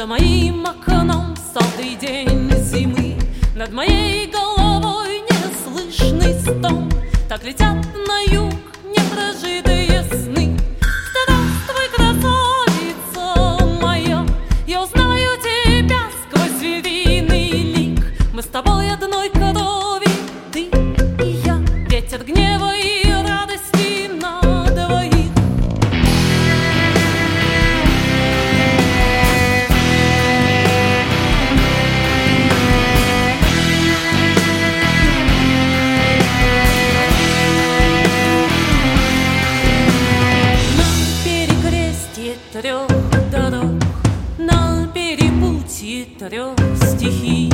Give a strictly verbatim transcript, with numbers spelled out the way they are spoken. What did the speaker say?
За моим окном сотый день зимы, над моей головой неслышный стон. Так летят на юг непрожитые сны. Здравствуй, красавица моя, я узнаю тебя сквозь звериный лик. Мы с тобой одной крови, ты и я, ветер гнева и радости на двоих. Трех дорог, на перепутье трех стихий